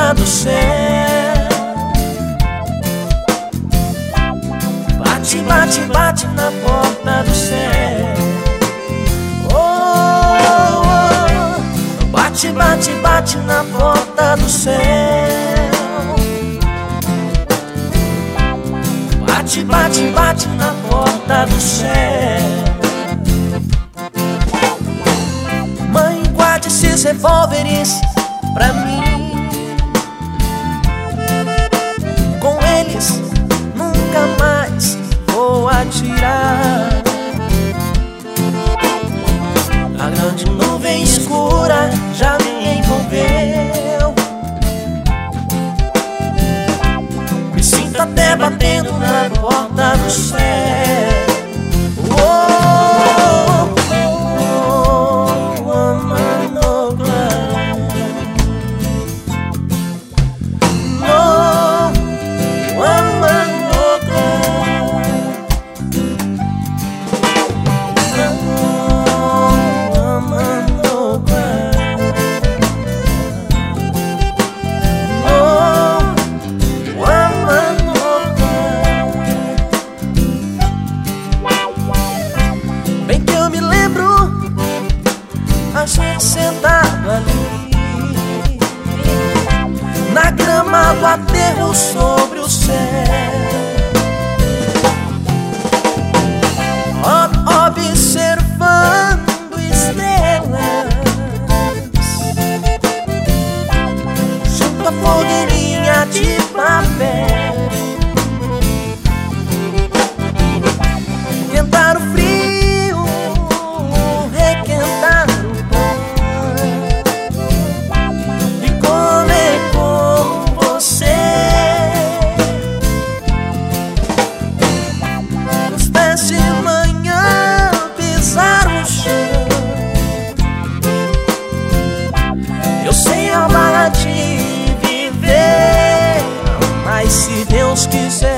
porta do céu. Bate, bate, bate na porta do céu. Oh, oh. Bate, bate, bate na porta do céu. Bate, bate, bate na porta do céu. Mãe, guarde esses revólveres pra mim. Com eles nunca mais vou atirar. A grande nuvem escura já me envolveu. Me sinto até batendo na porta do céu. A gente sentado ali na grama do aterro sobre o céu, observando estrelas junto à fogueirinha de papel. Esquentar o frio, requentar de manhã, pisar no chão. Eu sei a bala de viver, mas se Deus quiser